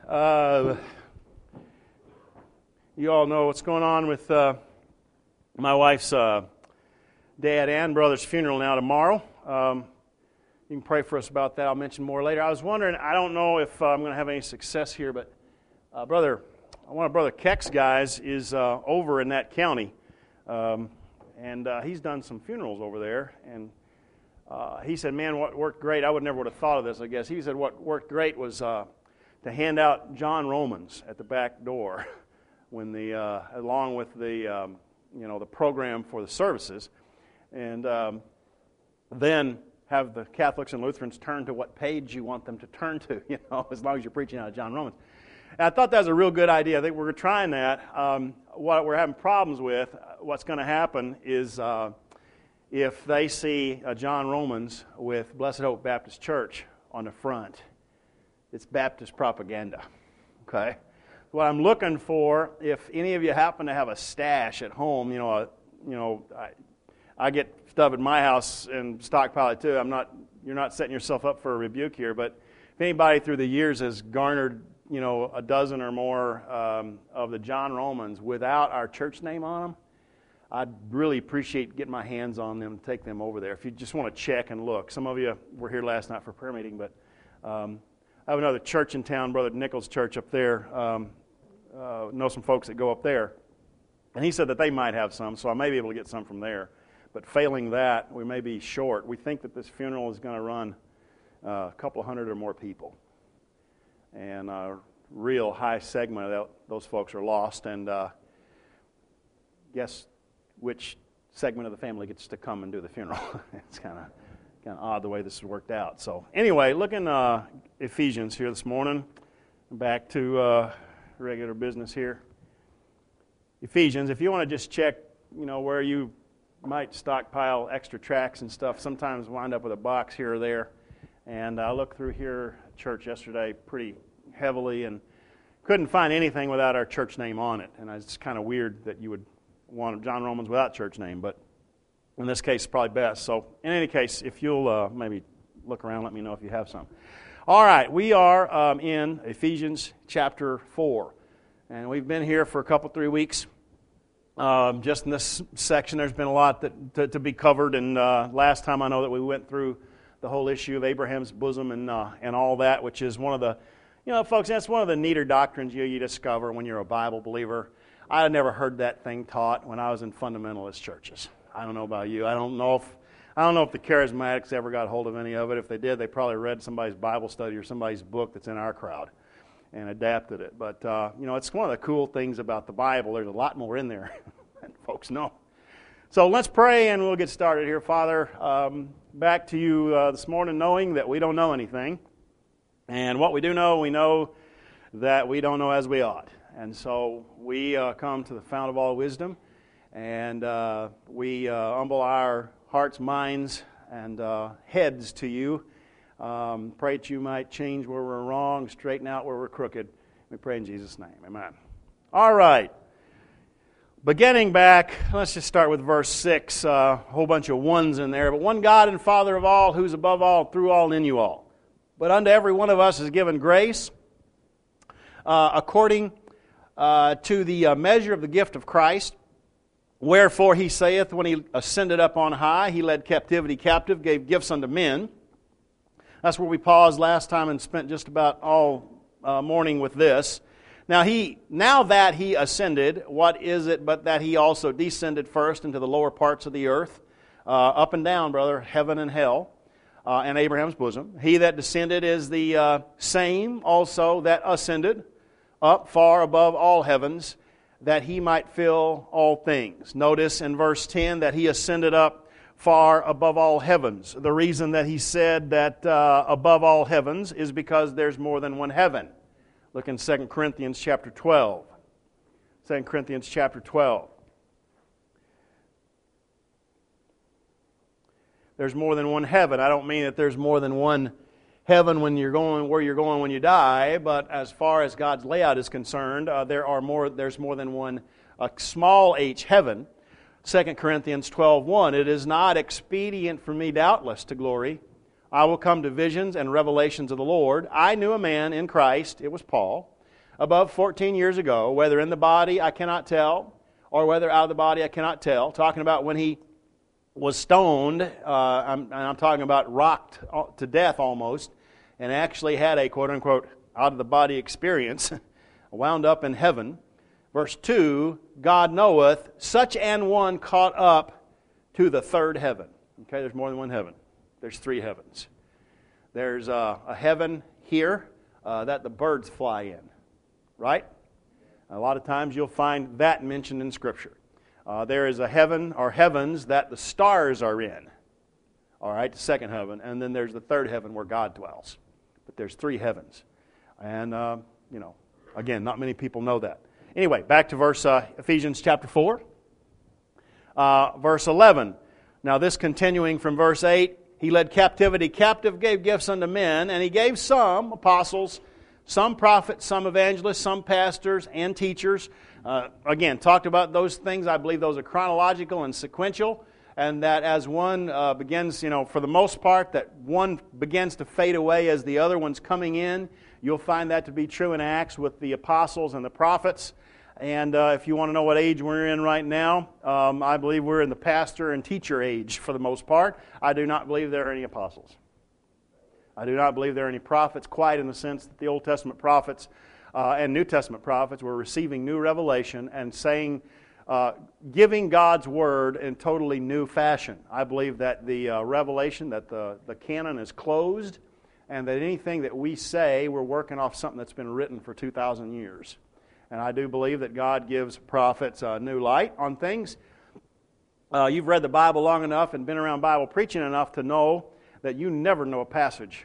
You all know what's going on with my wife's dad and brother's funeral now tomorrow. You can pray for us about that. I'll mention more later. I was wondering, I don't know if I'm going to have any success here, but one of Brother Keck's guys is over in that county, and he's done some funerals over there, and he said, man, what worked great, I would never have thought of this, I guess. He said what worked great was to hand out John Romans at the back door when along with the the program for the services, and then have the Catholics and Lutherans turn to what page you want them to turn to, as long as you're preaching out of John Romans. And I thought that was a real good idea. I think we're trying that. What we're having problems with, what's going to happen is if they see a John Romans with Blessed Hope Baptist Church on the front, it's Baptist propaganda. Okay? What I'm looking for, if any of you happen to have a stash at home, I get stuff at my house and stockpile it too. You're not setting yourself up for a rebuke here, but if anybody through the years has garnered, a dozen or more of the John Romans without our church name on them, I'd really appreciate getting my hands on them and take them over there. If you just want to check and look. Some of you were here last night for prayer meeting, but I have another church in town, Brother Nichols' church up there. Know some folks that go up there. And he said that they might have some, so I may be able to get some from there. But failing that, we may be short. We think that this funeral is going to run a couple hundred or more people. And a real high segment of those folks are lost. And guess which segment of the family gets to come and do the funeral? It's kind of odd the way this has worked out. So anyway, looking Ephesians here this morning. Back to regular business here. Ephesians, if you want to just check, where you might stockpile extra tracts and stuff, sometimes wind up with a box here or there. And I looked through here at church yesterday pretty heavily and couldn't find anything without our church name on it. And it's kind of weird that you would want John Romans without church name, but in this case, it's probably best. So in any case, if you'll maybe look around, let me know if you have some. All right, we are in Ephesians chapter 4, and we've been here for a couple, 3 weeks. Just in this section, there's been a lot to be covered, and last time I know that we went through the whole issue of Abraham's bosom and all that, which is one of the, folks, that's one of the neater doctrines you discover when you're a Bible believer. I had never heard that thing taught when I was in fundamentalist churches. I don't know about you. I don't know if the charismatics ever got hold of any of it. If they did, they probably read somebody's Bible study or somebody's book that's in our crowd and adapted it. But, it's one of the cool things about the Bible. There's a lot more in there than folks know. So let's pray and we'll get started here. Father, back to you this morning knowing that we don't know anything. And what we do know, we know that we don't know as we ought. And so we come to the fount of all wisdom, and we humble our hearts, minds, and heads to you. Pray that you might change where we're wrong, straighten out where we're crooked. We pray in Jesus' name. Amen. All right. Beginning back, let's just start with verse 6. A whole bunch of ones in there. But one God and Father of all, who's above all, through all, and in you all. But unto every one of us is given grace according to the measure of the gift of Christ. Wherefore he saith, when he ascended up on high, he led captivity captive, gave gifts unto men. That's where we paused last time and spent just about all morning with this. Now that he ascended, what is it but that he also descended first into the lower parts of the earth, up and down, brother, heaven and hell, and Abraham's bosom. He that descended is the same also that ascended up far above all heavens, that he might fill all things. Notice in verse 10 that he ascended up far above all heavens. The reason that he said that above all heavens is because there's more than one heaven. Look in 2 Corinthians chapter 12. 2 Corinthians chapter 12. There's more than one heaven. I don't mean that there's more than one heaven when you're going where you're going when you die, but as far as God's layout is concerned, there's more than one small h heaven. 2 Corinthians 12:1, it is not expedient for me doubtless to glory. I will come to visions and revelations of the Lord. I knew a man in Christ, it was Paul, above 14 years ago, whether in the body I cannot tell, or whether out of the body I cannot tell, talking about when he was stoned, I'm talking about rocked to death almost, and actually had a quote-unquote out-of-the-body experience, wound up in heaven. Verse 2, God knoweth, such an one caught up to the third heaven. Okay, there's more than one heaven. There's three heavens. There's a heaven here that the birds fly in, right? A lot of times you'll find that mentioned in Scripture. There is a heaven or heavens that the stars are in. All right, the second heaven. And then there's the third heaven where God dwells. But there's three heavens. And, again, not many people know that. Anyway, back to verse Ephesians chapter 4. Verse 11. Now this continuing from verse 8. He led captivity captive, gave gifts unto men, and he gave some apostles, some prophets, some evangelists, some pastors and teachers. Again, talked about those things. I believe those are chronological and sequential, and that as one begins, for the most part, that one begins to fade away as the other one's coming in. You'll find that to be true in Acts with the apostles and the prophets. And if you want to know what age we're in right now, I believe we're in the pastor and teacher age for the most part. I do not believe there are any apostles. I do not believe there are any prophets, quite in the sense that the Old Testament prophets and New Testament prophets were receiving new revelation and saying, giving God's Word in totally new fashion. I believe that the revelation, that the canon is closed, and that anything that we say, we're working off something that's been written for 2,000 years. And I do believe that God gives prophets a new light on things. You've read the Bible long enough and been around Bible preaching enough to know that you never know a passage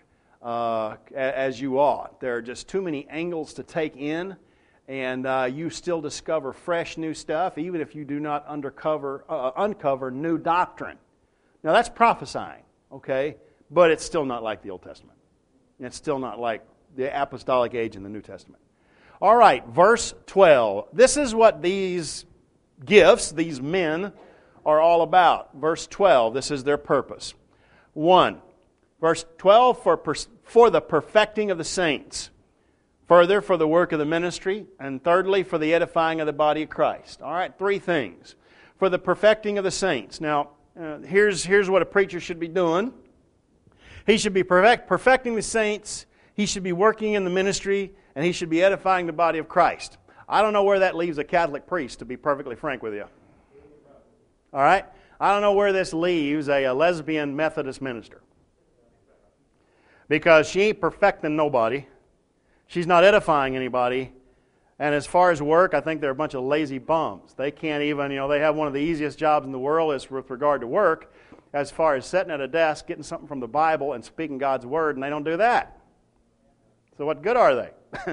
as you ought. There are just too many angles to take in, and you still discover fresh new stuff, even if you do not uncover new doctrine. Now that's prophesying, okay? But it's still not like the Old Testament. It's still not like the apostolic age in the New Testament. All right, verse 12. This is what these gifts, these men, are all about. Verse 12, this is their purpose. 1. Verse 12, for the perfecting of the saints. Further, for the work of the ministry. And thirdly, for the edifying of the body of Christ. All right, three things. For the perfecting of the saints. Now, here's what a preacher should be doing. He should be perfecting the saints. He should be working in the ministry. And he should be edifying the body of Christ. I don't know where that leaves a Catholic priest, to be perfectly frank with you. All right? I don't know where this leaves a lesbian Methodist minister. Because she ain't perfecting nobody. She's not edifying anybody. And as far as work, I think they're a bunch of lazy bums. They can't even, they have one of the easiest jobs in the world is with regard to work, as far as sitting at a desk, getting something from the Bible and speaking God's Word, and they don't do that. So what good are they?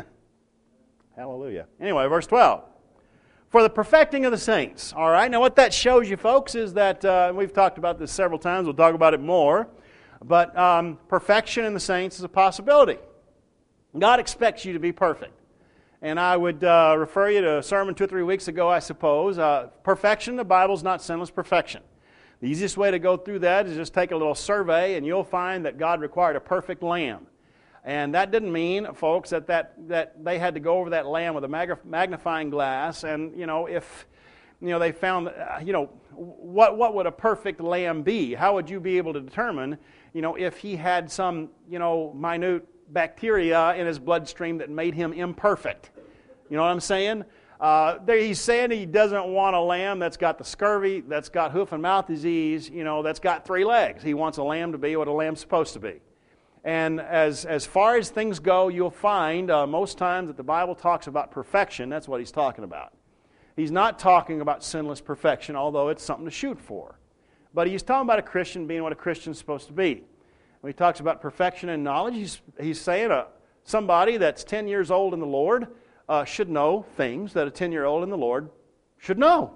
Hallelujah. Anyway, verse 12. For the perfecting of the saints. All right, now what that shows you, folks, is that, we've talked about this several times, we'll talk about it more, but perfection in the saints is a possibility. God expects you to be perfect. And I would refer you to a sermon 2 or 3 weeks ago, I suppose. Perfection, the Bible's not sinless perfection. The easiest way to go through that is just take a little survey, and you'll find that God required a perfect lamb. And that didn't mean, folks, that they had to go over that lamb with a magnifying glass. And, if, they found, what would a perfect lamb be? How would you be able to determine, if he had some, minute bacteria in his bloodstream that made him imperfect? You know what I'm saying? He's saying he doesn't want a lamb that's got the scurvy, that's got hoof and mouth disease, that's got 3 legs. He wants a lamb to be what a lamb's supposed to be. And as far as things go, you'll find most times that the Bible talks about perfection. That's what he's talking about. He's not talking about sinless perfection, although it's something to shoot for. But he's talking about a Christian being what a Christian's supposed to be. When he talks about perfection and knowledge, he's saying somebody that's 10 years old in the Lord should know things that a 10-year-old in the Lord should know.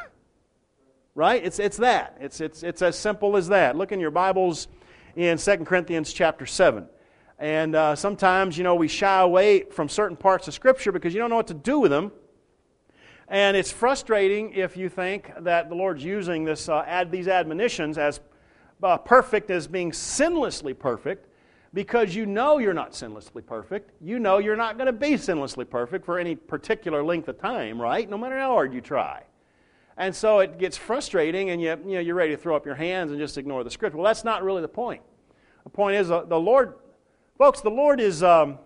Right? It's that. It's as simple as that. Look in your Bibles in 2 Corinthians chapter 7. And sometimes, we shy away from certain parts of Scripture because you don't know what to do with them. And it's frustrating if you think that the Lord's using these admonitions as perfect as being sinlessly perfect, because you know you're not sinlessly perfect. You know you're not going to be sinlessly perfect for any particular length of time, right? No matter how hard you try. And so it gets frustrating, and you're ready to throw up your hands and just ignore the Scripture. Well, that's not really the point. The point is the Lord, folks, the Lord is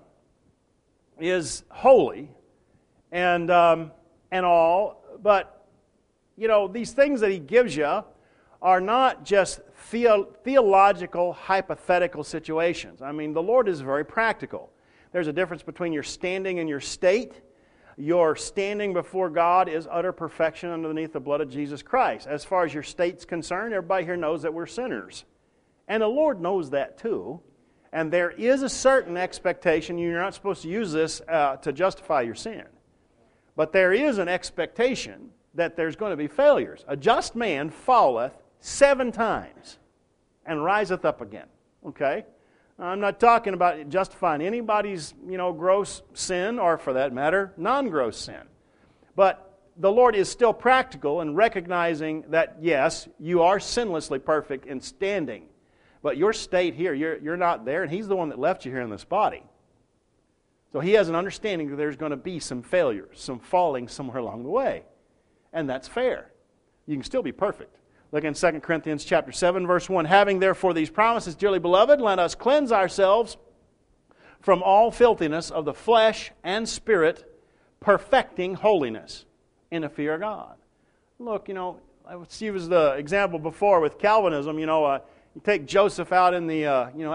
holy and all, but these things that He gives you are not just theological, hypothetical situations. I mean, the Lord is very practical. There's a difference between your standing and your state. Your standing before God is utter perfection underneath the blood of Jesus Christ. As far as your state's concerned, everybody here knows that we're sinners. And the Lord knows that too. And there is a certain expectation. You're not supposed to use this to justify your sin. But there is an expectation that there's going to be failures. A just man falleth 7 times and riseth up again. Okay? I'm not talking about justifying anybody's, gross sin, or for that matter, non-gross sin. But the Lord is still practical in recognizing that, yes, you are sinlessly perfect in standing. But your state here, you're not there, and He's the one that left you here in this body. So He has an understanding that there's going to be some failures, some falling somewhere along the way. And that's fair. You can still be perfect. Look in 2 Corinthians chapter 7, verse 1. Having therefore these promises, dearly beloved, let us cleanse ourselves from all filthiness of the flesh and spirit, perfecting holiness in the fear of God. Look, I used the example before with Calvinism. You take Joseph out in the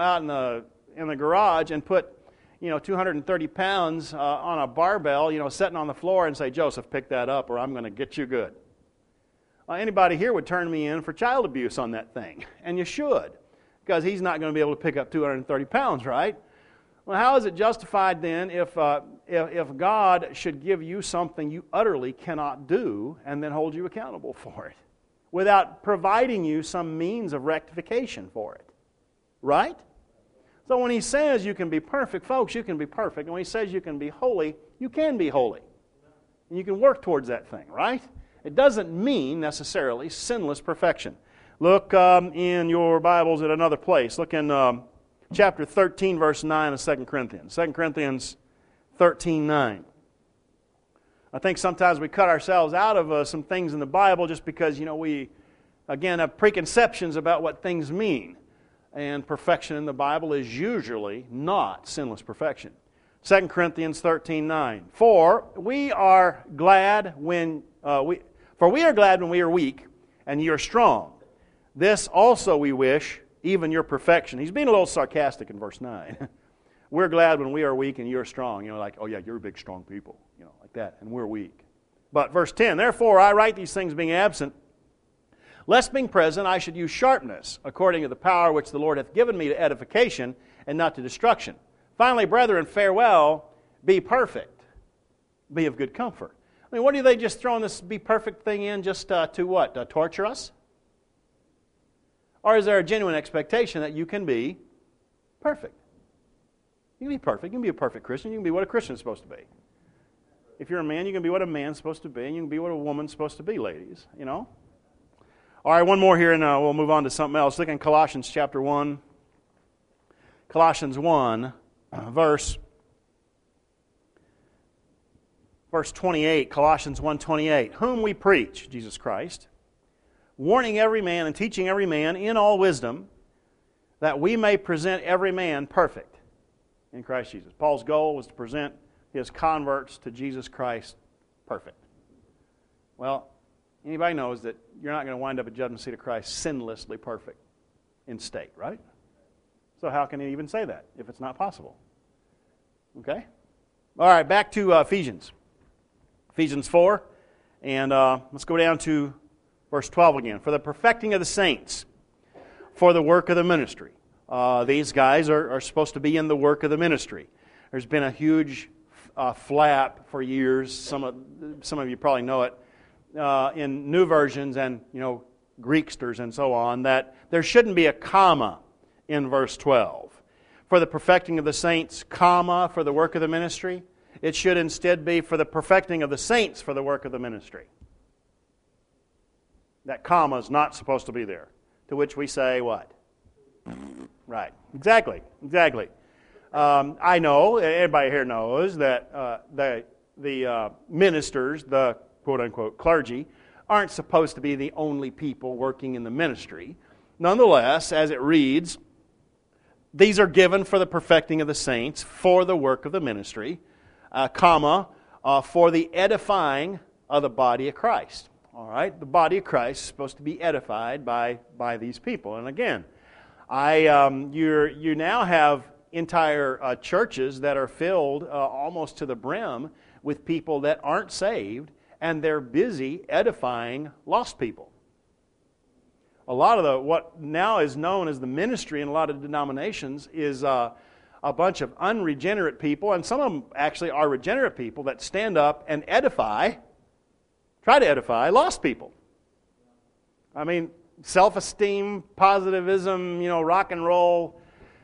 in the garage and put 230 pounds on a barbell, sitting on the floor, and say, Joseph, pick that up, or I'm going to get you good. Anybody here would turn me in for child abuse on that thing, and you should, because he's not going to be able to pick up 230 pounds, right? Well, how is it justified then if God should give you something you utterly cannot do and then hold you accountable for it without providing you some means of rectification for it? Right? So when He says you can be perfect, folks, you can be perfect. And when He says you can be holy, you can be holy. And you can work towards that thing, right? It doesn't mean necessarily sinless perfection. Look in your Bibles at another place. Look in chapter 13, verse 9 of 2 Corinthians. 2 Corinthians 13:9. I think sometimes we cut ourselves out of some things in the Bible just because, we, again, have preconceptions about what things mean. And perfection in the Bible is usually not sinless perfection. 2 Corinthians 13:9. For we are glad when we are weak, and ye are strong. This also we wish, even your perfection. He's being a little sarcastic in verse 9. We're glad when we are weak and you're strong. Like, oh yeah, you're big, strong people. Like that, and we're weak. But verse 10, therefore I write these things being absent, lest being present I should use sharpness, according to the power which the Lord hath given me to edification and not to destruction. Finally, brethren, farewell, be perfect, be of good comfort. I mean, what are they just throwing this be perfect thing in just to what? To torture us? Or is there a genuine expectation that you can be perfect? You can be perfect. You can be a perfect Christian. You can be what a Christian is supposed to be. If you're a man, you can be what a man's supposed to be, and you can be what a woman's supposed to be, ladies. All right, one more here, and we'll move on to something else. Look in Colossians chapter 1. Colossians 1, verse 28, Colossians 1:28, whom we preach, Jesus Christ, warning every man and teaching every man in all wisdom, that we may present every man perfect in Christ Jesus. Paul's goal was to present his converts to Jesus Christ perfect. Well, anybody knows that you're not going to wind up at judgment seat of Christ sinlessly perfect in state, right? So how can he even say that if it's not possible? Okay? All right, back to Ephesians. Ephesians 4, and let's go down to verse 12 again. For the perfecting of the saints, for the work of the ministry. These guys are supposed to be in the work of the ministry. There's been a huge flap for years. Some of you probably know it in new versions and Greeksters and so on, that there shouldn't be a comma in verse 12. For the perfecting of the saints, comma, for the work of the ministry. It should instead be for the perfecting of the saints for the work of the ministry. That comma is not supposed to be there. To which we say what? Right. Exactly. I know, everybody here knows that the ministers, the quote-unquote clergy, aren't supposed to be the only people working in the ministry. Nonetheless, as it reads, these are given for the perfecting of the saints, for the work of the ministry, for the edifying of the body of Christ. All right, the body of Christ is supposed to be edified by these people. And again, you now have entire churches that are filled almost to the brim with people that aren't saved, and they're busy edifying lost people. A lot of what now is known as the ministry in a lot of denominations is a bunch of unregenerate people, and some of them actually are regenerate people that stand up and try to edify lost people. I mean, self-esteem, positivism, rock and roll,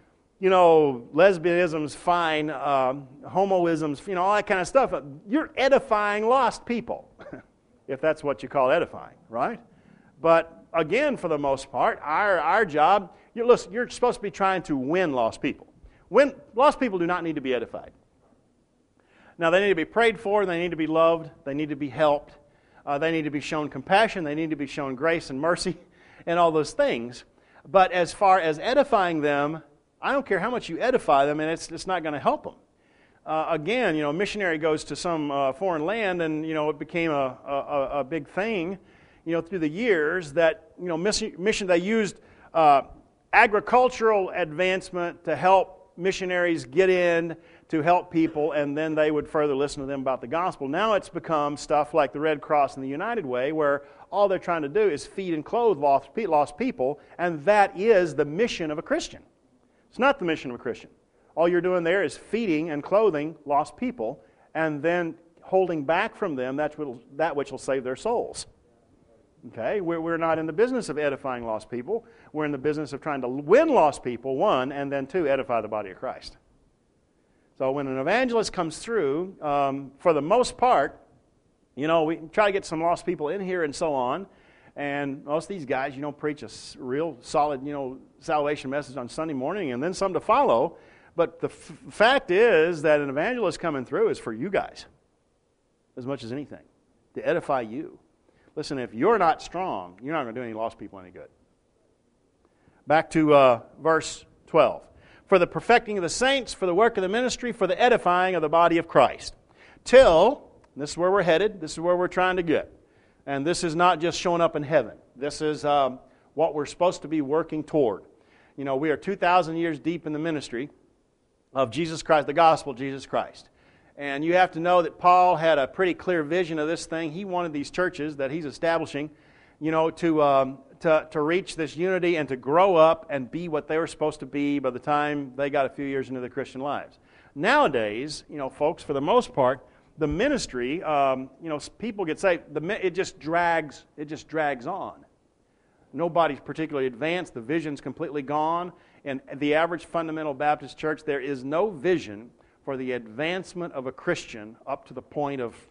lesbianism's fine, homoism's, all that kind of stuff. You're edifying lost people, if that's what you call edifying, right? But again, for the most part, our job, you're supposed to be trying to win lost people. Lost people do not need to be edified. Now, they need to be prayed for, they need to be loved, they need to be helped, they need to be shown compassion, they need to be shown grace and mercy, and all those things. But as far as edifying them, I don't care how much you edify them, and it's not going to help them. Again, a missionary goes to some foreign land, and it became a big thing, through the years that mission they used agricultural advancement to help missionaries get in to help people, and then they would further listen to them about the gospel. Now it's become stuff like the Red Cross and the United Way, where all they're trying to do is feed and clothe lost people, and that is the mission of a Christian. It's not the mission of a Christian. All you're doing there is feeding and clothing lost people, and then holding back from them that which will save their souls. Okay? We're not in the business of edifying lost people. We're in the business of trying to win lost people, one, and then two, edify the body of Christ. So when an evangelist comes through, for the most part, we try to get some lost people in here and so on. And most of these guys, preach a real solid, salvation message on Sunday morning and then some to follow. But the fact is that an evangelist coming through is for you guys as much as anything, to edify you. Listen, if you're not strong, you're not going to do any lost people any good. Back to verse 12. For the perfecting of the saints, for the work of the ministry, for the edifying of the body of Christ. Till, this is where we're headed, this is where we're trying to get. And this is not just showing up in heaven. This is what we're supposed to be working toward. We are 2,000 years deep in the ministry of Jesus Christ, the gospel of Jesus Christ. And you have to know that Paul had a pretty clear vision of this thing. He wanted these churches that he's establishing, to reach this unity and to grow up and be what they were supposed to be by the time they got a few years into their Christian lives. Nowadays, folks, for the most part, the ministry, people get saved. It just drags on. Nobody's particularly advanced. The vision's completely gone. In the average fundamental Baptist church, there is no vision for the advancement of a Christian up to the point of,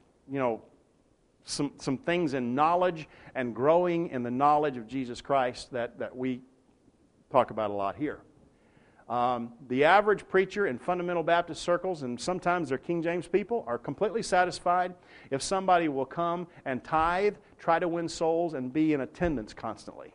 some things in knowledge and growing in the knowledge of Jesus Christ that we talk about a lot here. The average preacher in fundamental Baptist circles, and sometimes they're King James people, are completely satisfied if somebody will come and tithe, try to win souls, and be in attendance constantly.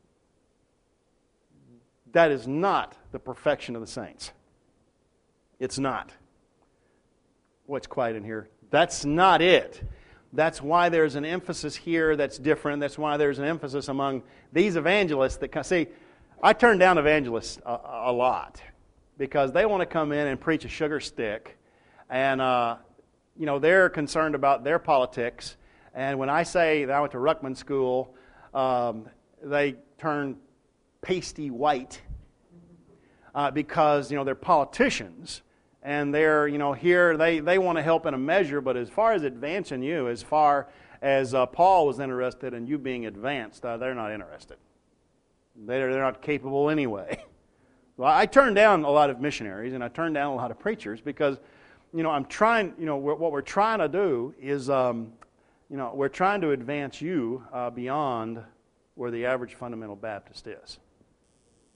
That is not the perfection of the saints. It's not. Boy, it's quiet in here. That's not it. That's why there's an emphasis here that's different. That's why there's an emphasis among these evangelists that see. I turn down evangelists a lot because they want to come in and preach a sugar stick, and they're concerned about their politics. And when I say that I went to Ruckman School, they turn pasty white because they're politicians, and they're here they want to help in a measure, but as far as advancing you, as far as Paul was interested in you being advanced, they're not interested. They're not capable anyway. Well, I turn down a lot of missionaries and I turn down a lot of preachers because, I'm trying. What we're trying to do is, we're trying to advance you beyond where the average fundamental Baptist is.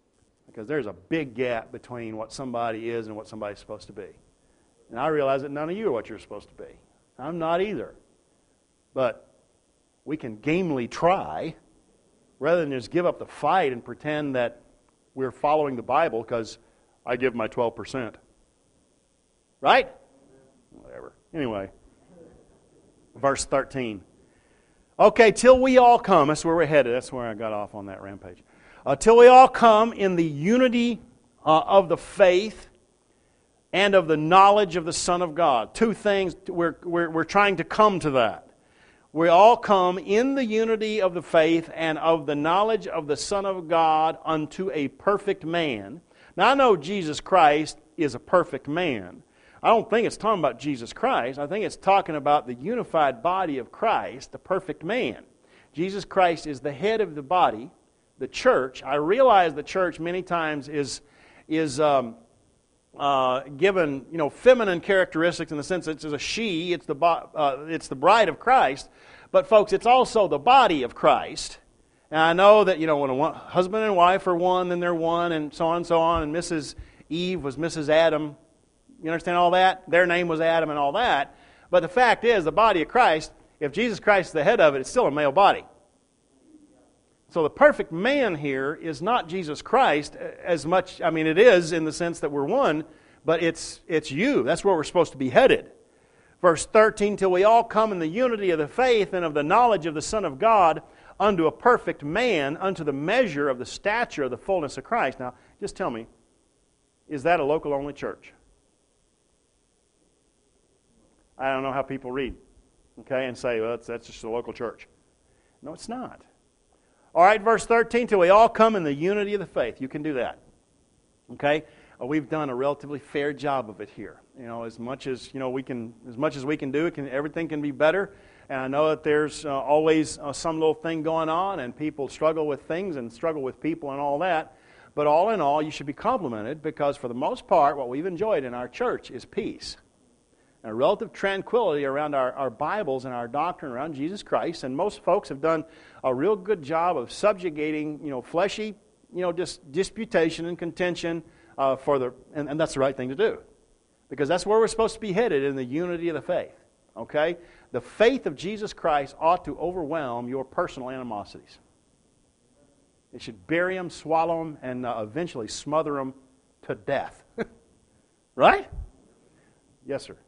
Because there's a big gap between what somebody is and what somebody's supposed to be. And I realize that none of you are what you're supposed to be. I'm not either. But we can gamely try rather than just give up the fight and pretend that we're following the Bible because I give my 12%. Right? Whatever. Anyway, verse 13. Okay, till we all come. That's where we're headed. That's where I got off on that rampage. Till we all come in the unity of the faith and of the knowledge of the Son of God. Two things, we're trying to come to that. We all come in the unity of the faith and of the knowledge of the Son of God unto a perfect man. Now I know Jesus Christ is a perfect man. I don't think it's talking about Jesus Christ. I think it's talking about the unified body of Christ, the perfect man. Jesus Christ is the head of the body, the church. I realize the church many times is given, feminine characteristics in the sense that it's a she, it's the bride of Christ. But folks, it's also the body of Christ. And I know that, when a husband and wife are one, then they're one, and so on, and Mrs. Eve was Mrs. Adam. You understand all that? Their name was Adam and all that. But the fact is, the body of Christ, if Jesus Christ is the head of it, it's still a male body. So the perfect man here is not Jesus Christ as much, it is in the sense that we're one, but it's you. That's where we're supposed to be headed. Verse 13, till we all come in the unity of the faith and of the knowledge of the Son of God unto a perfect man, unto the measure of the stature of the fullness of Christ. Now, just tell me, is that a local-only church? I don't know how people read, and say, well, that's just a local church. No, it's not. All right, verse 13, till we all come in the unity of the faith. You can do that. Okay? We've done a relatively fair job of it here. As much as we can do, everything can be better. And I know that there's always some little thing going on, and people struggle with things and struggle with people and all that. But all in all, you should be complimented because for the most part, what we've enjoyed in our church is peace. A relative tranquility around our Bibles and our doctrine around Jesus Christ. And most folks have done a real good job of subjugating, fleshy, just disputation and contention and that's the right thing to do. Because that's where we're supposed to be headed, in the unity of the faith. Okay? The faith of Jesus Christ ought to overwhelm your personal animosities. It should bury them, swallow them, and eventually smother them to death. Right? Yes, sir.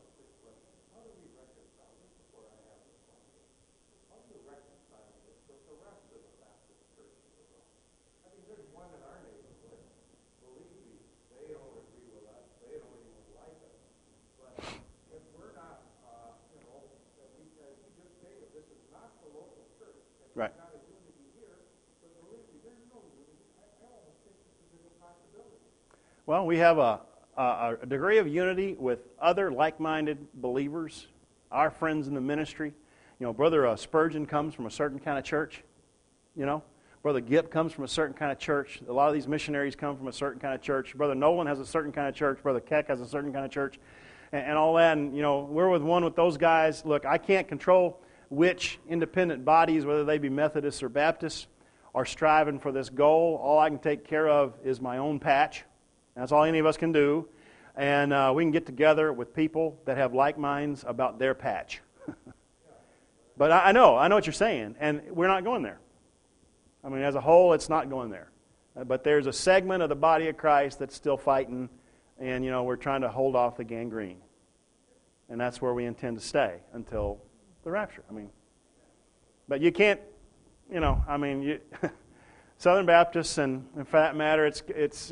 Right. Well, we have a degree of unity with other like-minded believers, our friends in the ministry. Brother Spurgeon comes from a certain kind of church. Brother Gipp comes from a certain kind of church. A lot of these missionaries come from a certain kind of church. Brother Nolan has a certain kind of church. Brother Keck has a certain kind of church. And all that. And, we're with one with those guys. Look, I can't control which independent bodies, whether they be Methodists or Baptists, are striving for this goal. All I can take care of is my own patch. That's all any of us can do. And we can get together with people that have like minds about their patch. But I know what you're saying, and we're not going there. As a whole, it's not going there. But there's a segment of the body of Christ that's still fighting, and, we're trying to hold off the gangrene. And that's where we intend to stay until the rapture. But you can't, Southern Baptists, and for that matter, it's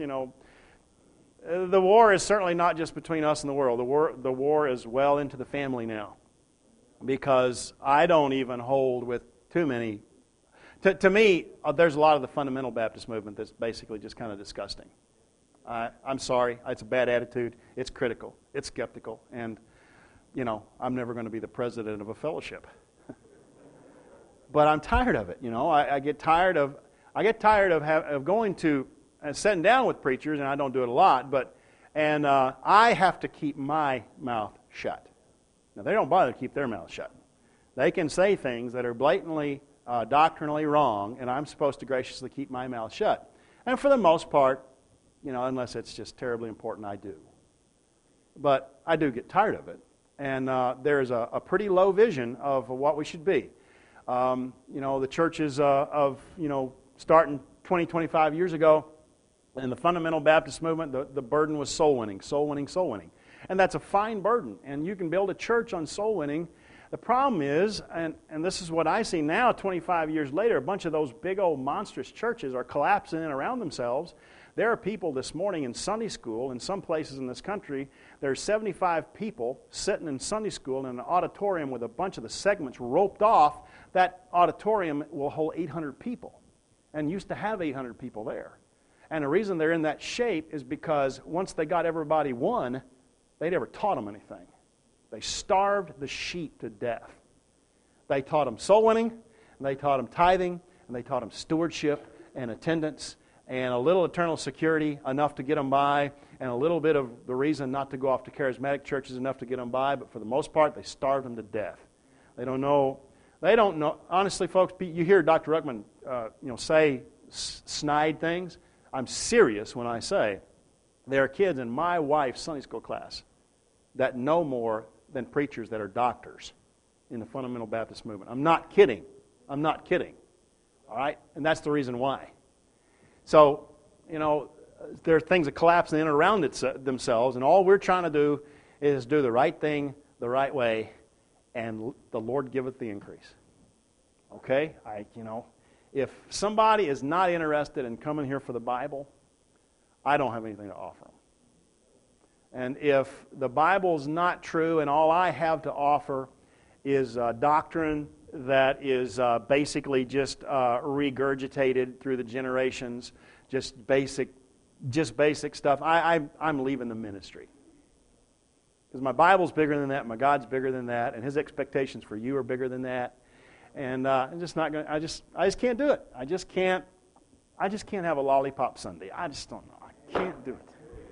the war is certainly not just between us and the world. The war is well into the family now, because I don't even hold with too many. To me, there's a lot of the fundamental Baptist movement that's basically just kind of disgusting. I'm sorry, it's a bad attitude. It's critical. It's skeptical, and I'm never going to be the president of a fellowship. But I'm tired of it. I get tired of going to and sitting down with preachers, and I don't do it a lot. And I have to keep my mouth shut. Now they don't bother to keep their mouth shut. They can say things that are blatantly doctrinally wrong, and I'm supposed to graciously keep my mouth shut. And for the most part, unless it's just terribly important, I do. But I do get tired of it. And there's a pretty low vision of what we should be. The churches starting 20, 25 years ago, in the fundamental Baptist movement, the burden was soul winning, soul winning, soul winning. And that's a fine burden. And you can build a church on soul winning. The problem is, and this is what I see now 25 years later, a bunch of those big old monstrous churches are collapsing in around themselves. There are people this morning in Sunday school, in some places in this country, there's 75 people sitting in Sunday school in an auditorium with a bunch of the segments roped off. That auditorium will hold 800 people, and used to have 800 people there. And the reason they're in that shape is because once they got everybody won, they never taught them anything. They starved the sheep to death. They taught them soul winning, and they taught them tithing, and they taught them stewardship and attendance, and a little eternal security, enough to get them by, and a little bit of the reason not to go off to charismatic churches, enough to get them by, but for the most part, they starved them to death. They don't know. Honestly, folks, you hear Dr. Ruckman say snide things. I'm serious when I say there are kids in my wife's Sunday school class that know more than preachers that are doctors in the fundamental Baptist movement. I'm not kidding. I'm not kidding. All right? And that's the reason why. So, there are things that collapse in and around themselves, and all we're trying to do is do the right thing the right way, and the Lord giveth the increase. Okay? If somebody is not interested in coming here for the Bible, I don't have anything to offer them. And if the Bible's not true and all I have to offer is doctrine that is basically just regurgitated through the generations, just basic stuff, I'm leaving the ministry. Because my Bible's bigger than that, my God's bigger than that, and His expectations for you are bigger than that. And I'm just not going. I just can't do it. I just can't have a lollipop Sunday. I just don't know. I can't do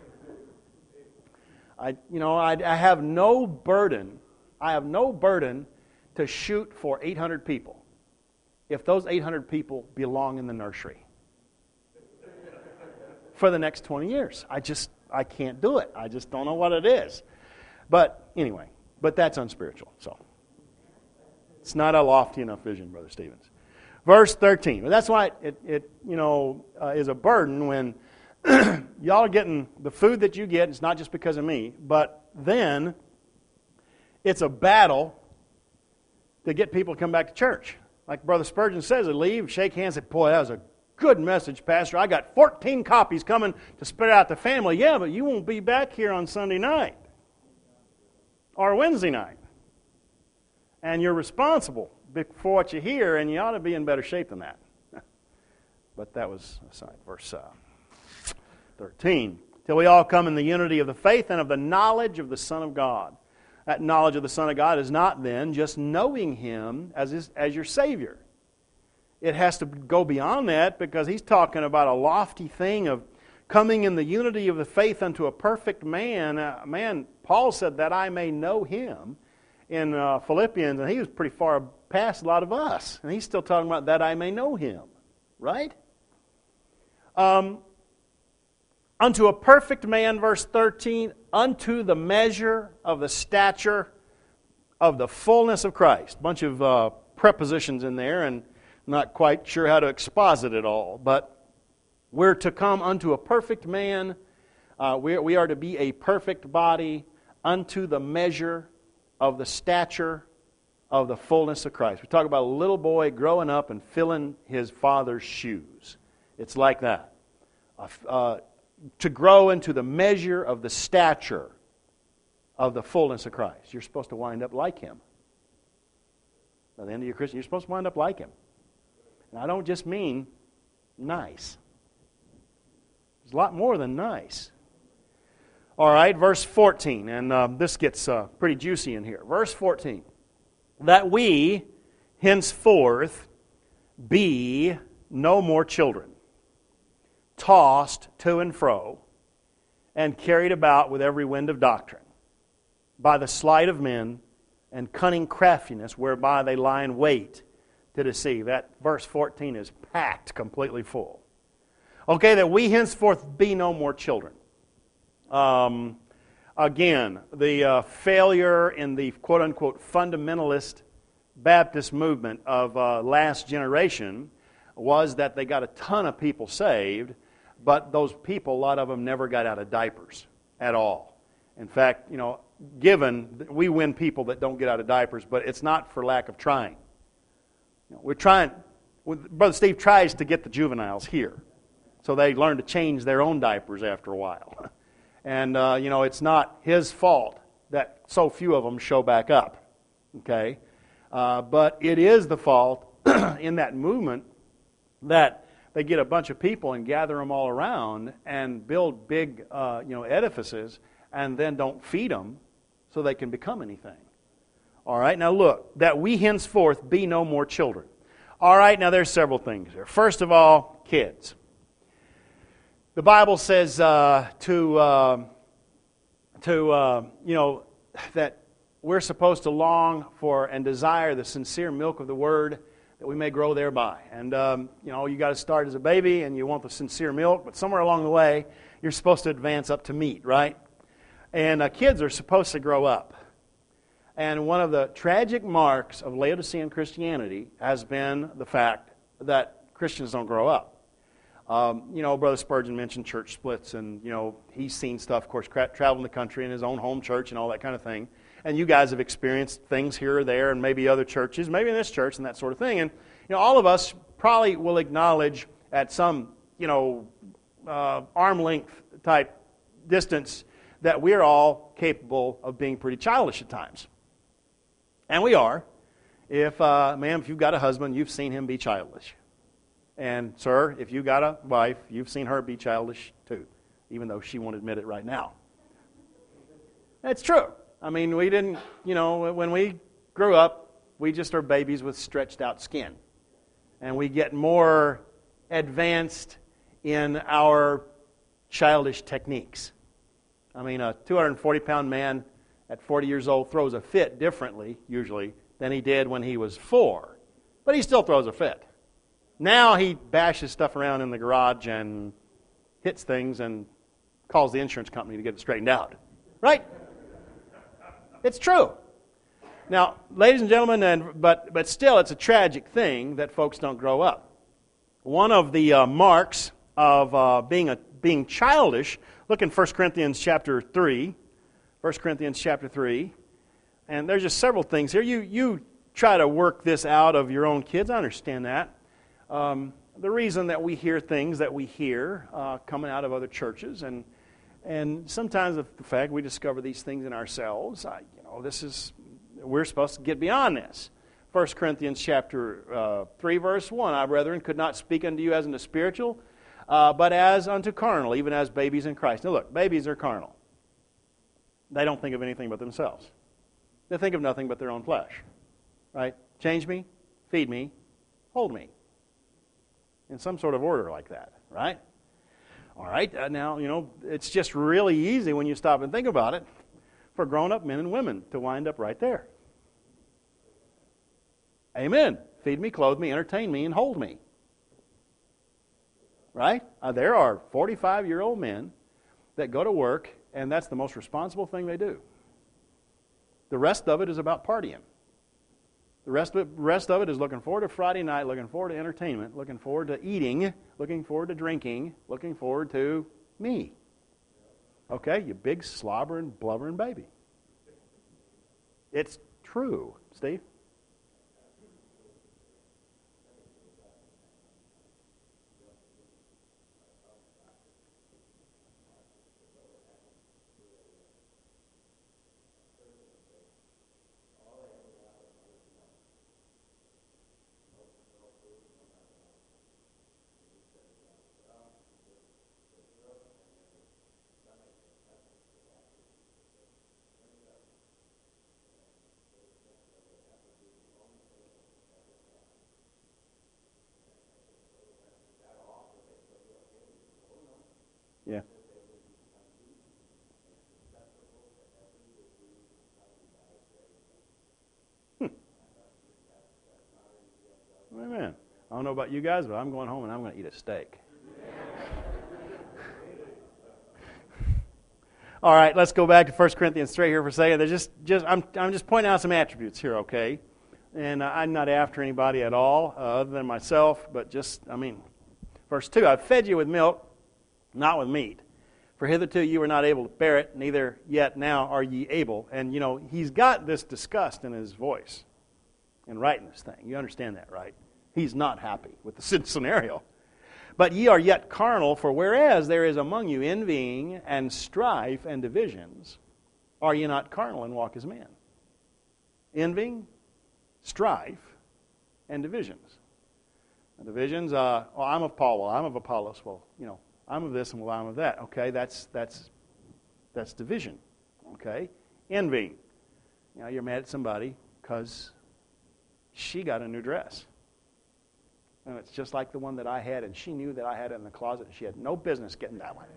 it. I have no burden. I have no burden to shoot for 800 people if those 800 people belong in the nursery for the next 20 years. I can't do it. I just don't know what it is. But anyway, that's unspiritual. So it's not a lofty enough vision, Brother Stevens. Verse 13. But that's why it is a burden when y'all are getting the food that you get. It's not just because of me, but then it's a battle to get people to come back to church. Like Brother Spurgeon says, they leave, shake hands, say, boy, that was a good message, Pastor. I got 14 copies coming to spread out the family. Yeah, but you won't be back here on Sunday night or Wednesday night. And you're responsible for what you hear, and you ought to be in better shape than that. But that was aside. Verse 13. Till we all come in the unity of the faith and of the knowledge of the Son of God. That knowledge of the Son of God is not then just knowing Him as your Savior. It has to go beyond that, because he's talking about a lofty thing of coming in the unity of the faith unto a perfect man. Paul said that I may know Him in Philippians, and he was pretty far past a lot of us. And he's still talking about that I may know Him. Right? Unto a perfect man, verse 13, unto the measure of the stature of the fullness of Christ. Bunch of prepositions in there, and not quite sure how to exposit it all. But we're to come unto a perfect man. We are to be a perfect body unto the measure of the stature of the fullness of Christ. We talk about a little boy growing up and filling his father's shoes. It's like that. To grow into the measure of the stature of the fullness of Christ. You're supposed to wind up like Him. By the end of your Christian, you're supposed to wind up like Him. And I don't just mean nice. There's a lot more than nice. All right, verse 14, and this gets pretty juicy in here. Verse 14, that we henceforth be no more children, tossed to and fro, and carried about with every wind of doctrine, by the sleight of men and cunning craftiness, whereby they lie in wait to deceive. That verse 14 is packed completely full. Okay, that we henceforth be no more children. Again, the failure in the quote-unquote fundamentalist Baptist movement of last generation was that they got a ton of people saved, but those people, a lot of them never got out of diapers at all. In fact, given we win people that don't get out of diapers, but it's not for lack of trying. We're trying. Brother Steve tries to get the juveniles here, so they learn to change their own diapers after a while. And it's not his fault that so few of them show back up. Okay, but it is the fault in that movement that they get a bunch of people and gather them all around and build big edifices and then don't feed them so they can become anything. All right, now look, that we henceforth be no more children. All right, now there's several things here. First of all, kids. The Bible says that we're supposed to long for and desire the sincere milk of the Word that we may grow thereby. And, you got to start as a baby and you want the sincere milk, but somewhere along the way, you're supposed to advance up to meat, right? And kids are supposed to grow up. And one of the tragic marks of Laodicean Christianity has been the fact that Christians don't grow up. Brother Spurgeon mentioned church splits, and, he's seen stuff, of course, traveling the country in his own home church and all that kind of thing. And you guys have experienced things here or there, and maybe other churches, maybe in this church and that sort of thing. And, all of us probably will acknowledge at some, arm length type distance that we're all capable of being pretty childish at times. And we are. Ma'am, if you've got a husband, you've seen him be childish. And, sir, if you've got a wife, you've seen her be childish too, even though she won't admit it right now. That's true. I mean, we didn't, when we grew up, we just are babies with stretched out skin. And we get more advanced in our childish techniques. I mean, a 240-pound man at 40 years old throws a fit differently, usually, than he did when he was 4. But he still throws a fit. Now he bashes stuff around in the garage and hits things and calls the insurance company to get it straightened out. Right? It's true. Now, ladies and gentlemen, but still it's a tragic thing that folks don't grow up. One of the marks of being childish, look in 1 Corinthians chapter 3. 1 Corinthians chapter 3. And there's just several things here. You try to work this out of your own kids. I understand that. The reason that we hear things that we hear coming out of other churches, and sometimes the fact we discover these things in ourselves, we're supposed to get beyond this. 1 Corinthians chapter 3, verse 1, I, brethren, could not speak unto you as unto spiritual, but as unto carnal, even as babies in Christ. Now look, babies are carnal. They don't think of anything but themselves. They think of nothing but their own flesh. Right? Change me, feed me, hold me. In some sort of order like that, right? All right, now, it's just really easy when you stop and think about it for grown-up men and women to wind up right there. Amen. Feed me, clothe me, entertain me, and hold me. Right? There are 45-year-old men that go to work, and that's the most responsible thing they do. The rest of it is about partying. The rest of it is looking forward to Friday night, looking forward to entertainment, looking forward to eating, looking forward to drinking, looking forward to me. Okay, you big slobbering, blubbering baby. It's true, Steve. Yeah. Amen. I don't know about you guys, but I'm going home and I'm going to eat a steak. All right, let's go back to 1 Corinthians 3 here for a second. I'm just pointing out some attributes here, okay? And I'm not after anybody at all other than myself, but verse 2, I've fed you with milk, not with meat. For hitherto you were not able to bear it, neither yet now are ye able. And, he's got this disgust in his voice in writing this thing. You understand that, right? He's not happy with the scenario. But ye are yet carnal, for whereas there is among you envying and strife and divisions, are ye not carnal and walk as men? Envying, strife, and divisions. And divisions, I'm of Paul, well, I'm of Apollos, well, I'm of this and well, I'm of that. Okay, that's division. Okay, envying. You're mad at somebody because she got a new dress. And it's just like the one that I had, and she knew that I had it in the closet, and she had no business getting that one.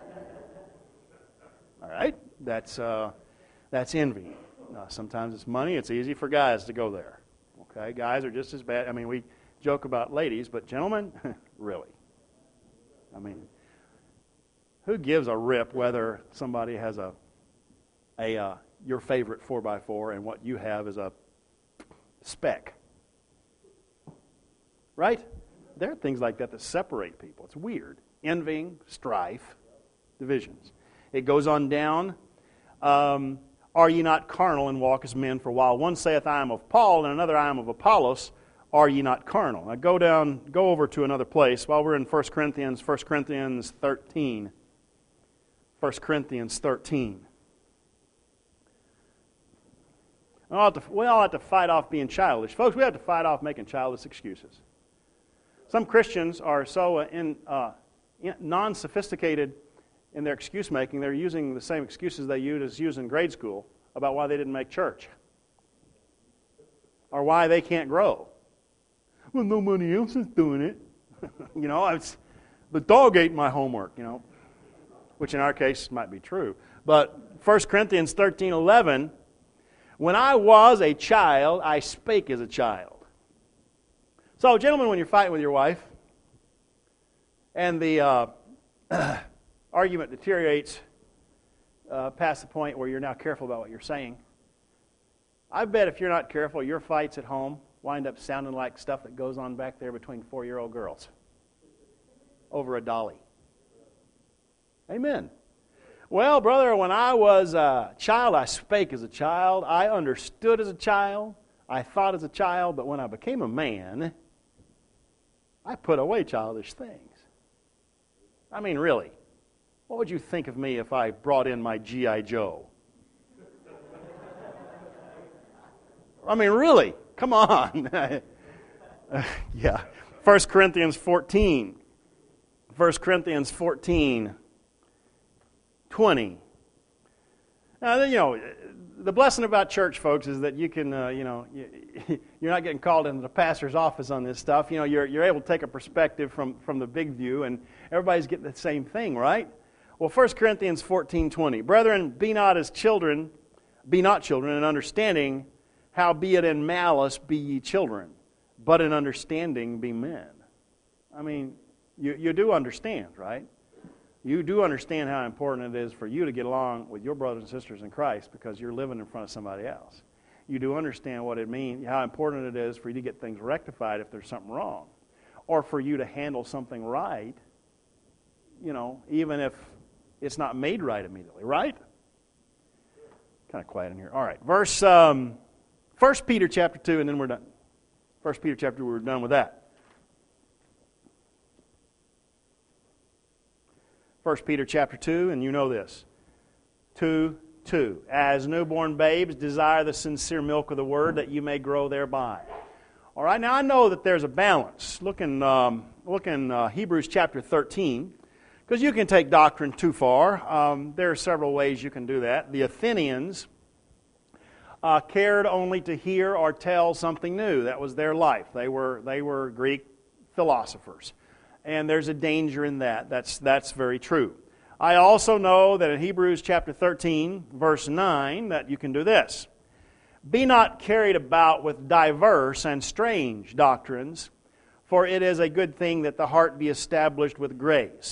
All right? That's envy. Sometimes it's money. It's easy for guys to go there. Okay? Guys are just as bad. We joke about ladies, but gentlemen, really. Who gives a rip whether somebody has your favorite 4x4 and what you have is a speck? Right? There are things like that separate people. It's weird. Envying, strife, divisions. It goes on down. Are ye not carnal and walk as men? For while one saith, I am of Paul, and another, I am of Apollos, are ye not carnal? Now go over to another place. While we're in 1 Corinthians 13. 1 Corinthians 13. We all have to fight off being childish. Folks, we have to fight off making childish excuses. Some Christians are so non-sophisticated in their excuse making, they're using the same excuses they used in grade school about why they didn't make church or why they can't grow. Well, nobody else is doing it. The dog ate my homework, which in our case might be true. But 1 Corinthians 13:11, when I was a child, I spake as a child. So, gentlemen, when you're fighting with your wife and the argument deteriorates past the point where you're now careful about what you're saying, I bet if you're not careful, your fights at home wind up sounding like stuff that goes on back there between 4-year-old girls over a dolly. Amen. Well, brother, when I was a child, I spake as a child. I understood as a child. I thought as a child. But when I became a man, I put away childish things. Really. What would you think of me if I brought in my G.I. Joe? Really. Come on. Yeah. 1 Corinthians 14. 1 Corinthians 14, 20. Now, the blessing about church, folks, is that you can, you're not getting called into the pastor's office on this stuff. You're able to take a perspective from the big view, and everybody's getting the same thing, right? Well, 1 Corinthians 14:20. Brethren, be not children in understanding, howbeit in malice be ye children, but in understanding be men. You do understand, right? You do understand how important it is for you to get along with your brothers and sisters in Christ because you're living in front of somebody else. You do understand what it means, how important it is for you to get things rectified if there's something wrong, or for you to handle something right, even if it's not made right immediately, right? Kind of quiet in here. All right, 1 Peter chapter 2, and then we're done. 1 Peter chapter 2, we're done with that. 1 Peter chapter 2, and you know this. 2:2. As newborn babes, desire the sincere milk of the word that you may grow thereby. All right, now I know that there's a balance. Look in Hebrews chapter 13, because you can take doctrine too far. There are several ways you can do that. The Athenians cared only to hear or tell something new. That was their life. They were Greek philosophers. And there's a danger in that. That's very true. I also know that in Hebrews chapter 13, verse 9, that you can do this. Be not carried about with diverse and strange doctrines, for it is a good thing that the heart be established with grace.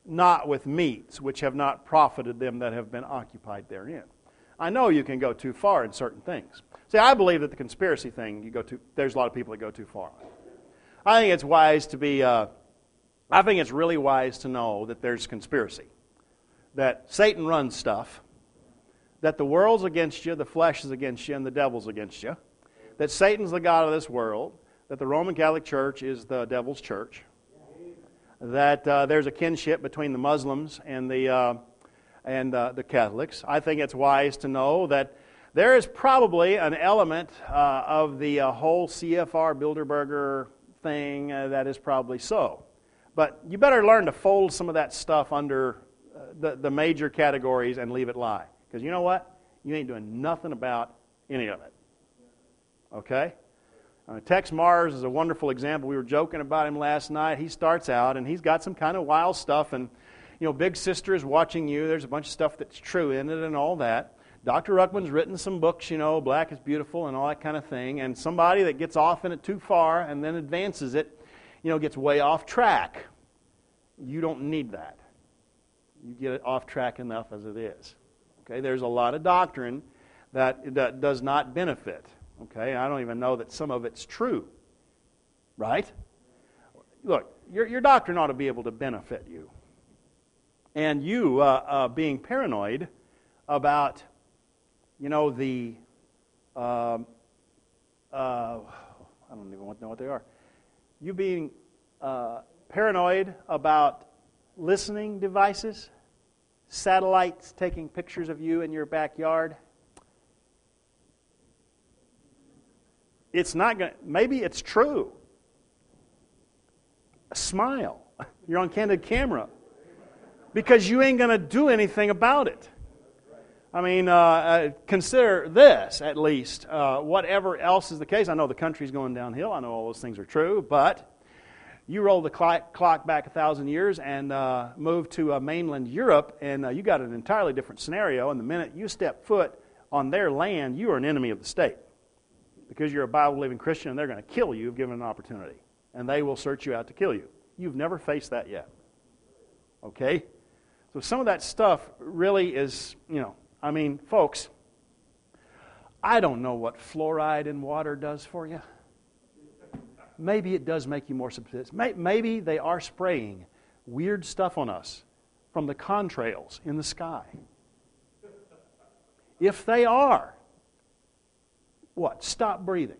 not with meats which have not profited them that have been occupied therein. I know you can go too far in certain things. See, I believe that the conspiracy thing, there's a lot of people that go too far. I think it's wise to be, I think it's really wise to know that there's conspiracy. That Satan runs stuff. That the world's against you, the flesh is against you, and the devil's against you. That Satan's the god of this world. That the Roman Catholic Church is the devil's church. That there's a kinship between the Muslims and the Catholics. I think it's wise to know that there is probably an element of the whole CFR Bilderberger thing that is probably so. But you better learn to fold some of that stuff under the major categories and leave it lie. Because you know what? You ain't doing nothing about any of it. Okay? Tex Mars is a wonderful example. We were joking about him last night. He starts out and he's got some kind of wild stuff, and Big Sister is watching you. There's a bunch of stuff that's true in it and all that. Dr. Ruckman's written some books, Black is Beautiful and all that kind of thing. And somebody that gets off in it too far and then advances it, gets way off track. You don't need that. You get it off track enough as it is. Okay, there's a lot of doctrine that does not benefit. Okay, I don't even know that some of it's true. Right? Look, your doctrine ought to be able to benefit you. And you being paranoid about, I don't even know what they are. You being paranoid about listening devices, satellites taking pictures of you in your backyard. It's not going to, maybe it's true. Smile. You're on candid camera. Because you ain't going to do anything about it. I mean, consider this, at least. Whatever else is the case, I know the country's going downhill. I know all those things are true. But you roll the clock back 1,000 years and move to mainland Europe, and you got an entirely different scenario. And the minute you step foot on their land, you are an enemy of the state. Because you're a Bible-believing Christian, and they're going to kill you if given an opportunity. And they will search you out to kill you. You've never faced that yet. Okay? So some of that stuff really is, folks, I don't know what fluoride in water does for you. Maybe it does make you more sophisticated. Maybe they are spraying weird stuff on us from the contrails in the sky. If they are, what? Stop breathing.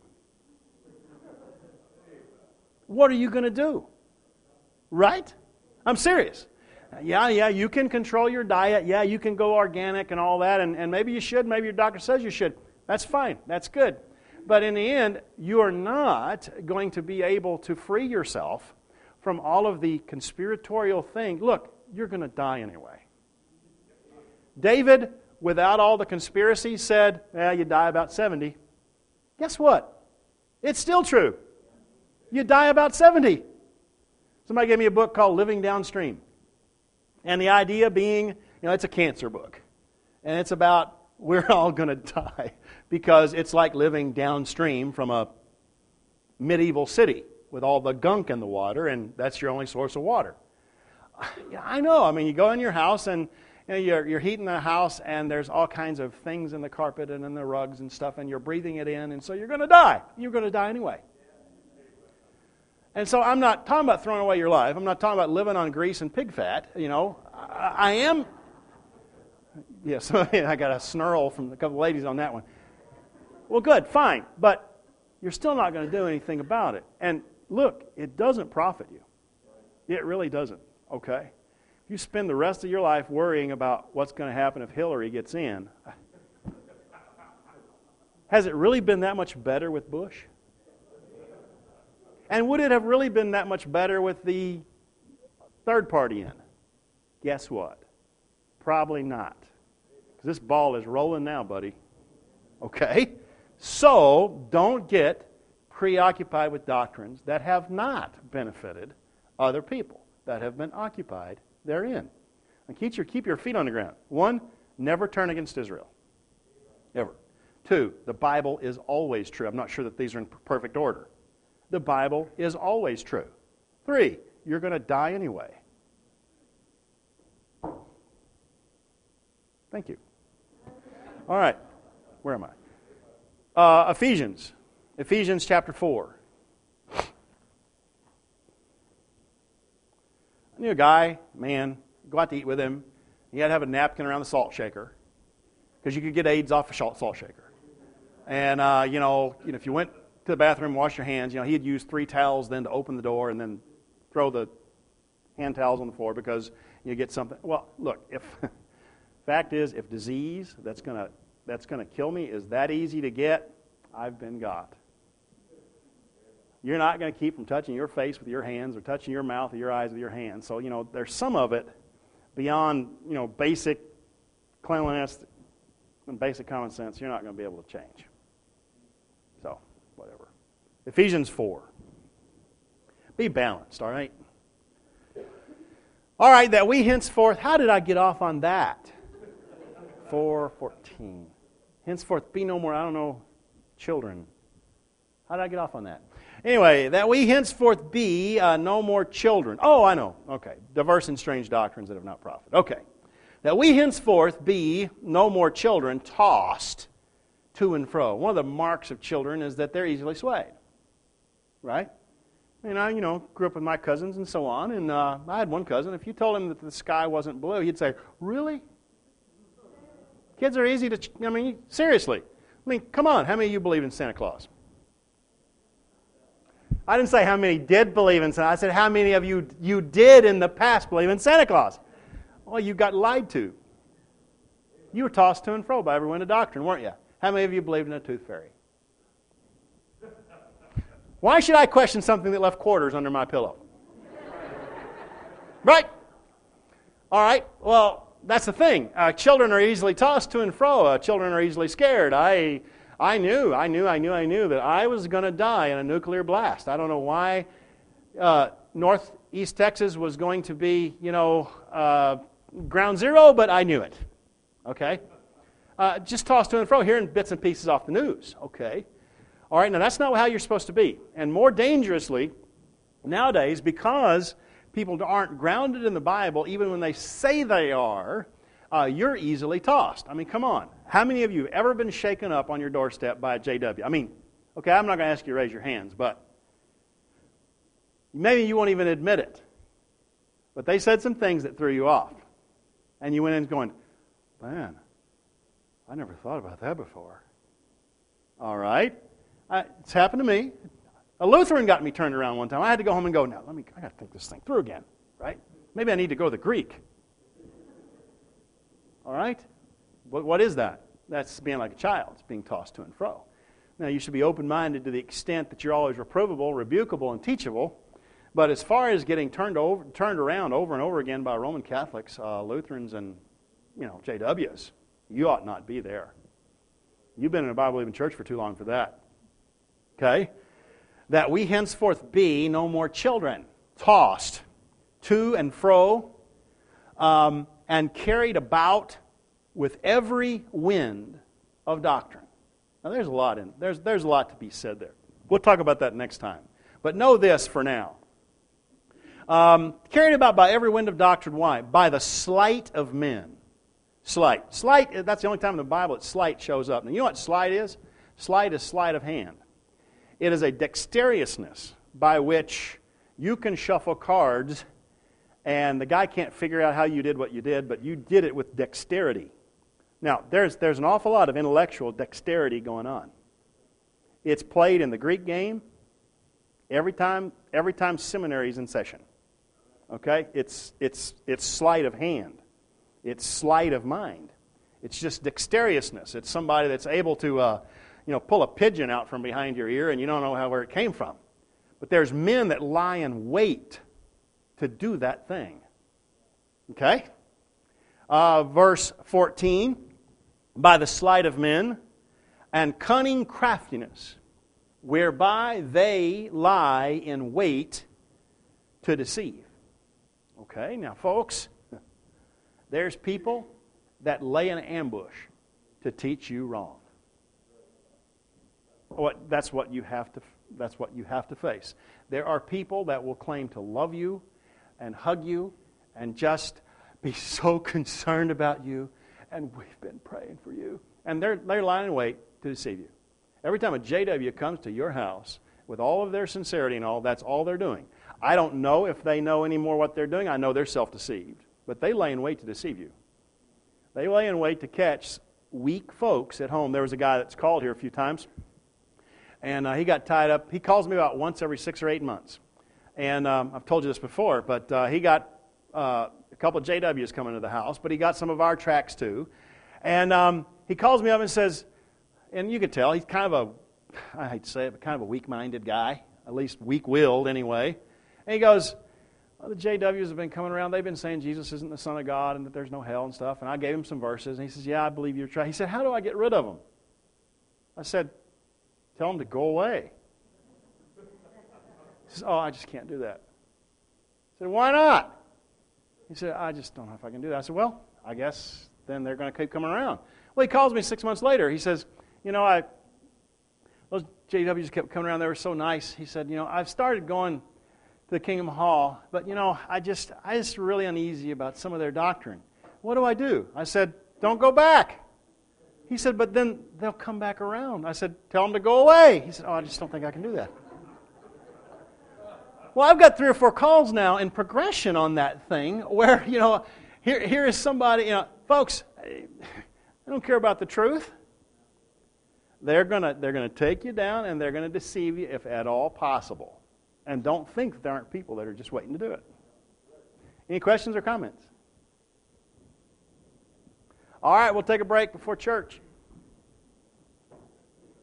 What are you going to do? Right? I'm serious. Yeah, you can control your diet. Yeah, you can go organic and all that, and maybe you should. Maybe your doctor says you should. That's fine. That's good. But in the end, you are not going to be able to free yourself from all of the conspiratorial things. Look, you're going to die anyway. David, without all the conspiracy, said, you die about 70. Guess what? It's still true. You die about 70. Somebody gave me a book called Living Downstream. And the idea being, it's a cancer book. And it's about we're all going to die because it's like living downstream from a medieval city with all the gunk in the water, and that's your only source of water. I know. I mean, you go in your house and you're heating the house, and there's all kinds of things in the carpet and in the rugs and stuff, and you're breathing it in, and so you're going to die. You're going to die anyway. And so I'm not talking about throwing away your life. I'm not talking about living on grease and pig fat. I am. Yes, I got a snarl from a couple ladies on that one. Well, good, fine. But you're still not going to do anything about it. And look, it doesn't profit you. It really doesn't, okay? If you spend the rest of your life worrying about what's going to happen if Hillary gets in, has it really been that much better with Bush? And would it have really been that much better with the third party in? Guess what? Probably not. Because this ball is rolling now, buddy. Okay? So, don't get preoccupied with doctrines that have not benefited other people, that have been occupied therein. And keep your feet on the ground. 1, never turn against Israel. Ever. 2, the Bible is always true. I'm not sure that these are in perfect order. The Bible is always true. 3, you're going to die anyway. Thank you. All right. Where am I? Ephesians. Ephesians chapter 4. I knew a guy, man, go out to eat with him. He had to have a napkin around the salt shaker because you could get AIDS off a salt shaker. And, if you went to the bathroom, wash your hands, he'd use 3 towels then to open the door and then throw the hand towels on the floor because you get something. Well, look, fact is, if disease that's gonna kill me is that easy to get, I've been got. You're not going to keep from touching your face with your hands or touching your mouth or your eyes with your hands. So, there's some of it beyond, basic cleanliness and basic common sense you're not going to be able to change. So, whatever. Ephesians 4. Be balanced, all right? All right, that we henceforth, how did I get off on that? 4:14. Henceforth be no more, children. How did I get off on that? Anyway, that we henceforth be no more children. Oh, I know. Okay. Diverse and strange doctrines that have not profited. Okay. That we henceforth be no more children tossed to and fro. One of the marks of children is that they're easily swayed. Right? And I, grew up with my cousins and so on, and I had one cousin. If you told him that the sky wasn't blue, he'd say, really? Kids are easy to, seriously. Come on. How many of you believe in Santa Claus? I didn't say how many did believe in Santa. I said how many of you did in the past believe in Santa Claus. Well, you got lied to. You were tossed to and fro by every wind of doctrine, weren't you? How many of you believed in a tooth fairy? Why should I question something that left quarters under my pillow? Right? All right. Well, that's the thing. Children are easily tossed to and fro. Children are easily scared. I knew that I was going to die in a nuclear blast. I don't know why Northeast Texas was going to be, ground zero, but I knew it. Okay? Just tossed to and fro, hearing bits and pieces off the news. Okay? All right, now that's not how you're supposed to be. And more dangerously, nowadays, because people aren't grounded in the Bible, even when they say they are, you're easily tossed. Come on. How many of you have ever been shaken up on your doorstep by a JW? Okay, I'm not going to ask you to raise your hands, but maybe you won't even admit it. But they said some things that threw you off. And you went in going, man, I never thought about that before. All right. It's happened to me. A Lutheran got me turned around one time. I had to go home and go, now, I got to think this thing through again, right? Maybe I need to go to the Greek. All right? What is that? That's being like a child. It's being tossed to and fro. Now, you should be open-minded to the extent that you're always reprovable, rebukable, and teachable. But as far as getting turned around over and over again by Roman Catholics, Lutherans, and JWs, you ought not be there. You've been in a Bible-believing church for too long for that. Okay? That we henceforth be no more children, tossed to and fro, and carried about with every wind of doctrine. Now, there's a lot there's a lot to be said there. We'll talk about that next time. But know this for now. Carried about by every wind of doctrine. Why? By the sleight of men. Sleight. That's the only time in the Bible that sleight shows up. Now, you know what sleight is? Sleight is sleight of hand. It is a dexterousness by which you can shuffle cards and the guy can't figure out how you did what you did, but you did it with dexterity. Now, there's an awful lot of intellectual dexterity going on. It's played in the Greek game every time seminary's in session. Okay? It's sleight of hand. It's sleight of mind. It's just dexterousness. It's somebody that's able to pull a pigeon out from behind your ear and you don't know where it came from. But there's men that lie in wait to do that thing. Okay? Verse 14, by the sleight of men and cunning craftiness, whereby they lie in wait to deceive. Okay, now folks, there's people that lay an ambush to teach you wrong. That's what you have to face. There are people that will claim to love you and hug you and just be so concerned about you and we've been praying for you. And they're lying in wait to deceive you. Every time a JW comes to your house with all of their sincerity and all, that's all they're doing. I don't know if they know anymore what they're doing. I know they're self-deceived. But they lay in wait to deceive you. They lay in wait to catch weak folks at home. There was a guy that's called here a few times, and he got tied up. He calls me about once every 6 or 8 months. And I've told you this before, but he got a couple of JWs coming to the house, but he got some of our tracks too. And he calls me up and says, and you could tell, he's kind of I hate to say it, but kind of a weak-minded guy, at least weak-willed anyway. And he goes, the JWs have been coming around. They've been saying Jesus isn't the Son of God and that there's no hell and stuff. And I gave him some verses. And he says, yeah, I believe you're trying. He said, how do I get rid of them? I said, tell them to go away. He says, oh, I just can't do that. I said, why not? He said, I just don't know if I can do that. I said, well, I guess then they're going to keep coming around. Well, he calls me 6 months later. He says, those JWs kept coming around. They were so nice. He said, I've started going to the Kingdom Hall, but, I just really uneasy about some of their doctrine. What do I do? I said, don't go back. He said, but then they'll come back around. I said, tell them to go away. He said, oh, I just don't think I can do that. Well, I've got 3 or 4 calls now in progression on that thing where, here is somebody, folks, I don't care about the truth. They're gonna take you down and they're going to deceive you if at all possible. And don't think there aren't people that are just waiting to do it. Any questions or comments? All right, we'll take a break before church.